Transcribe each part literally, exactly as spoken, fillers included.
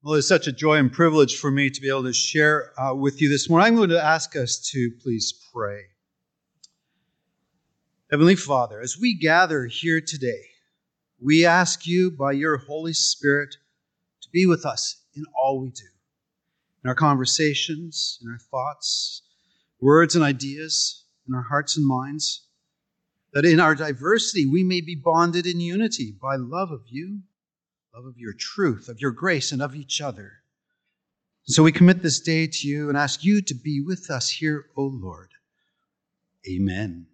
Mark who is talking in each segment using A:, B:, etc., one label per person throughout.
A: Well, it's such a joy and privilege for me to be able to share uh, with you this morning. I'm going to ask us to please pray. Heavenly Father, as we gather here today, we ask you by your Holy Spirit to be with us in all we do, in our conversations, in our thoughts, words and ideas, in our hearts and minds, that in our diversity we may be bonded in unity by love of you, love of your truth, of your grace, and of each other. So we commit this day to you and ask you to be with us here, O Lord. Amen.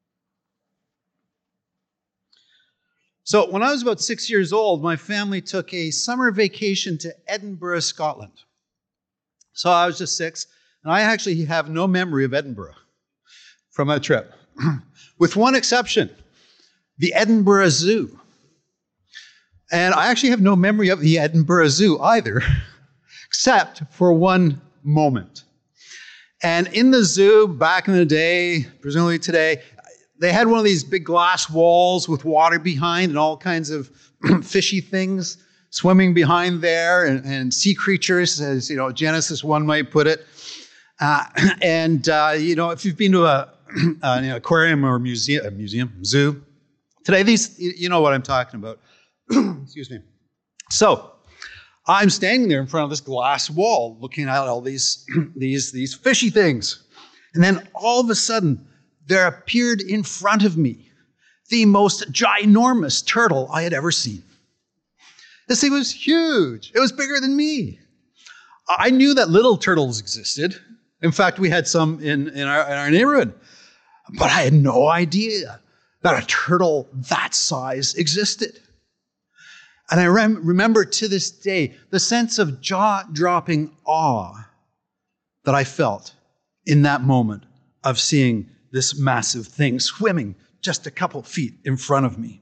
A: So when I was about six years old, my family took a summer vacation to Edinburgh, Scotland. So I was just six, and I actually have no memory of Edinburgh from that trip, with one exception, the Edinburgh Zoo. And I actually have no memory of the Edinburgh Zoo either, except for one moment. And in the zoo, back in the day, presumably today, they had one of these big glass walls with water behind and all kinds of fishy things swimming behind there, and, and sea creatures, as you know, Genesis one might put it. Uh, and, uh, you know, if you've been to a, an aquarium or museum, a museum, zoo, today, these, you know what I'm talking about. Excuse me. So I'm standing there in front of this glass wall looking at all these, these, these fishy things. And then all of a sudden, there appeared in front of me the most ginormous turtle I had ever seen. This thing was huge. It was bigger than me. I knew that little turtles existed. In fact, we had some in, in, our, in our neighborhood. But I had no idea that a turtle that size existed. And I rem- remember to this day the sense of jaw-dropping awe that I felt in that moment of seeing this massive thing swimming just a couple feet in front of me.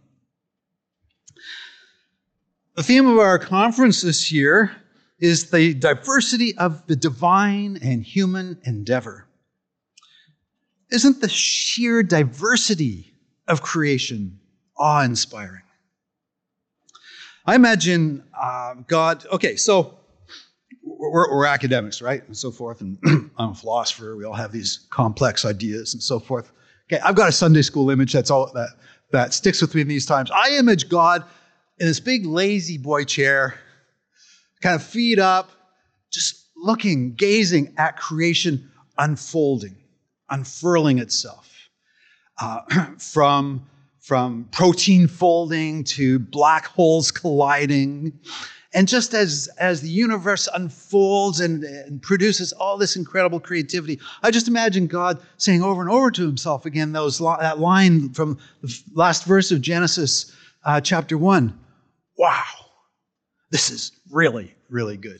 A: The theme of our conference this year is the diversity of the divine and human endeavor. Isn't the sheer diversity of creation awe-inspiring? I imagine uh, God, okay, so we're, we're academics, right? And so forth, and I'm a philosopher. We all have these complex ideas and so forth. Okay, I've got a Sunday school image that's all that, that sticks with me in these times. I image God in this big lazy boy chair, kind of feet up, just looking, gazing at creation unfolding, unfurling itself uh, from From protein folding to black holes colliding. And just as, as the universe unfolds and, and produces all this incredible creativity, I just imagine God saying over and over to himself again, those that line from the last verse of Genesis uh, chapter one. Wow, this is really, really good.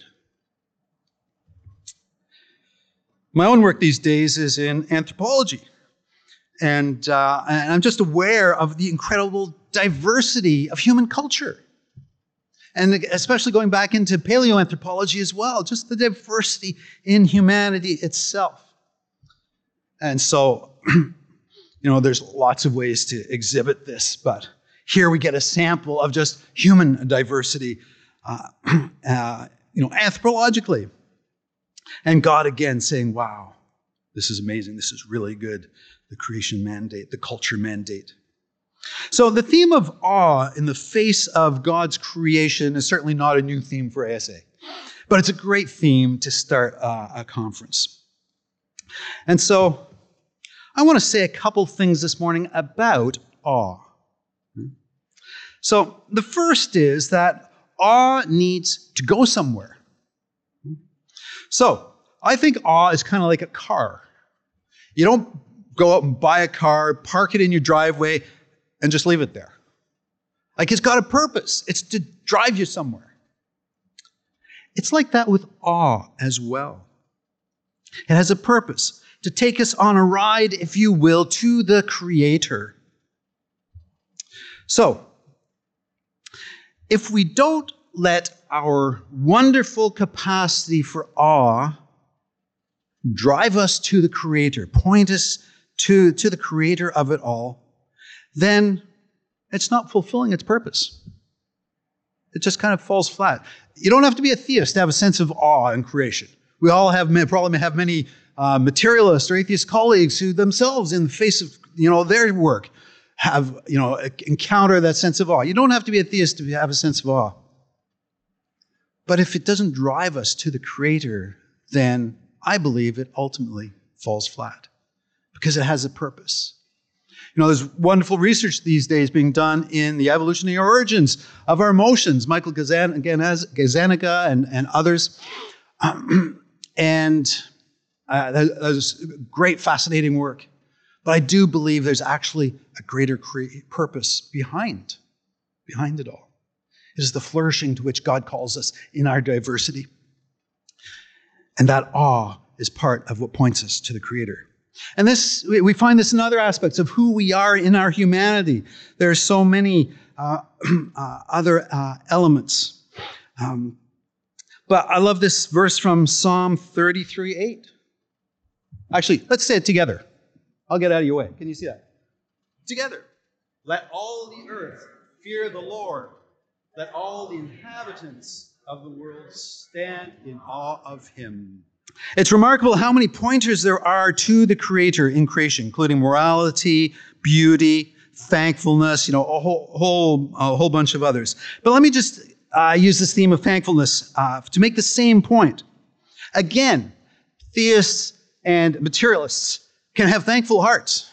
A: My own work these days is in anthropology. And, uh, and I'm just aware of the incredible diversity of human culture. And especially going back into paleoanthropology as well, just the diversity in humanity itself. And so, you know, there's lots of ways to exhibit this, but here we get a sample of just human diversity, uh, uh, you know, anthropologically. And God again saying, wow, this is amazing, this is really good. The creation mandate, the culture mandate. So the theme of awe in the face of God's creation is certainly not a new theme for A S A, but it's a great theme to start uh, a conference. And so I want to say a couple things this morning about awe. So the first is that awe needs to go somewhere. So I think awe is kind of like a car. You don't go out and buy a car, park it in your driveway, and just leave it there. Like, it's got a purpose. It's to drive you somewhere. It's like that with awe as well. It has a purpose, to take us on a ride, if you will, to the Creator. So, if we don't let our wonderful capacity for awe drive us to the Creator, point us to, to the Creator of it all, then it's not fulfilling its purpose. It just kind of falls flat. you don't have to be a theist to have a sense of awe in creation. We all have probably have many uh, materialist or atheist colleagues who themselves, in the face of you know their work, have you know encounter that sense of awe. You don't have to be a theist to have a sense of awe. But if it doesn't drive us to the Creator, then I believe it ultimately falls flat because it has a purpose. You know, there's wonderful research these days being done in the evolutionary origins of our emotions. Michael Gazan, again, as Gazzaniga and, and others. Um, and uh, that, that's great, fascinating work. But I do believe there's actually a greater cre- purpose behind, behind it all. It is the flourishing to which God calls us in our diversity. And that awe is part of what points us to the Creator. And this, we find this in other aspects of who we are in our humanity. There are so many uh, uh, other uh, elements. Um, but I love this verse from Psalm thirty-three eight. Actually, let's say it together. I'll get out of your way. Can you see that? Together. Let all the earth fear the Lord. Let all the inhabitants of the world stand in awe of him. It's remarkable how many pointers there are to the Creator in creation, including morality, beauty, thankfulness, you know, a whole, whole, a whole bunch of others. But let me just uh, use this theme of thankfulness uh, to make the same point. Again, theists and materialists can have thankful hearts.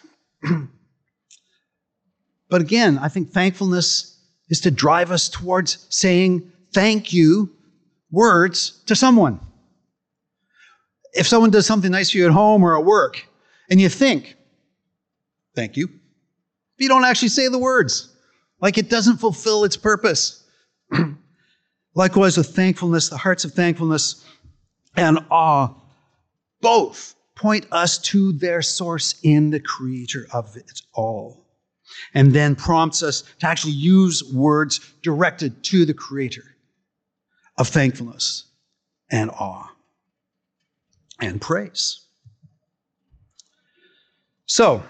A: But again, I think thankfulness is to drive us towards saying thank you words to someone. If someone does something nice for you at home or at work, and you think, thank you, but you don't actually say the words, like it doesn't fulfill its purpose. Likewise with thankfulness, the hearts of thankfulness and awe both point us to their source in the Creator of it all, and then prompts us to actually use words directed to the Creator of thankfulness and awe and praise. So,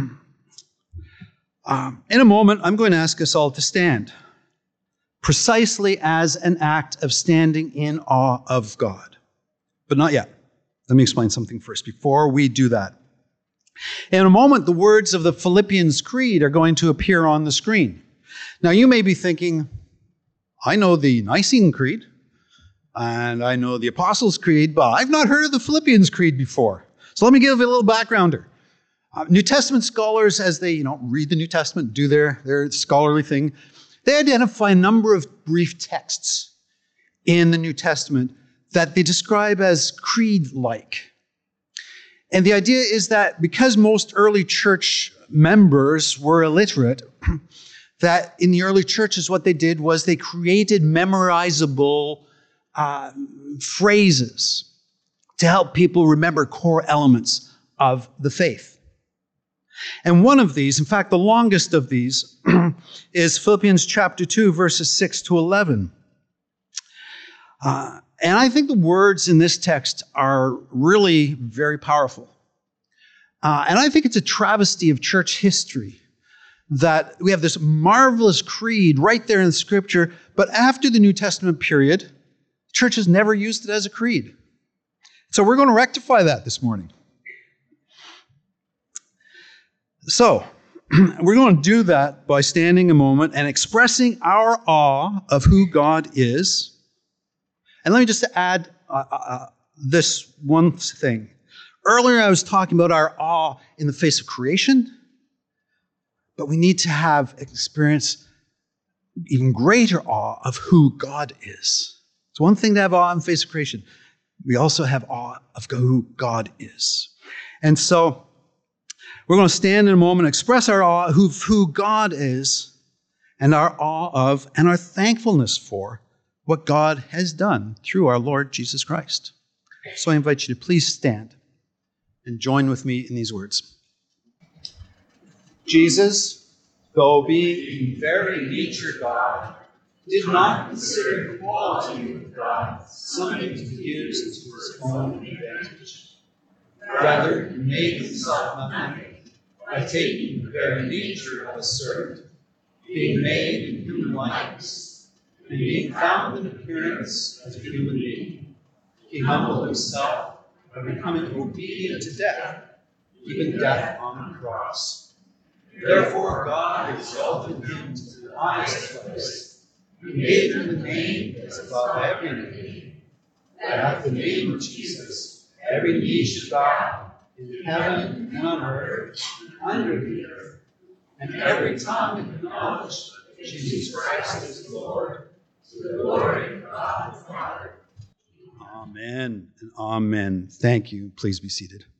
A: um, in a moment, I'm going to ask us all to stand, precisely as an act of standing in awe of God. But not yet. Let me explain something first before we do that. In a moment, the words of the Philippians Creed are going to appear on the screen. Now, you may be thinking, I know the Nicene Creed, and I know the Apostles' Creed, but I've not heard of the Philippians Creed before. So let me give you a little backgrounder. Uh, New Testament scholars, as they you know read the New Testament, do their, their scholarly thing, they identify a number of brief texts in the New Testament that they describe as creed-like. And the idea is that because most early church members were illiterate, that in the early churches what they did was they created memorizable uh, phrases to help people remember core elements of the faith. And one of these, in fact, the longest of these, is Philippians chapter two, verses six to eleven. Uh, and I think the words in this text are really very powerful. Uh, and I think it's a travesty of church history that we have this marvelous creed right there in Scripture, but after the New Testament period, the church has never used it as a creed. So we're going to rectify that this morning. So, we're going to do that by standing a moment and expressing our awe of who God is. And let me just add uh, uh, this one thing. Earlier I was talking about our awe in the face of creation, but we need to have experience even greater awe of who God is. It's one thing to have awe in the face of creation. We also have awe of who God is. And so we're going to stand in a moment, express our awe of who God is, and our awe of and our thankfulness for what God has done through our Lord Jesus Christ. So I invite you to please stand and join with me in these words. Jesus, though being in very nature God, did not consider equality with God something to be used to his own advantage. Rather, he made himself nothing by taking the very nature of a servant, being made in human likeness, and being found in appearance as a human being, he humbled himself by becoming obedient to death, even death on the cross. Therefore God exalted him to the highest place. He gave him the name that is above every name, that at the name of Jesus every knee should bow, in heaven and on earth and under the earth, and every tongue acknowledge that Jesus Christ is Lord, to the glory of God the Father. Amen and amen. Thank you. Please be seated.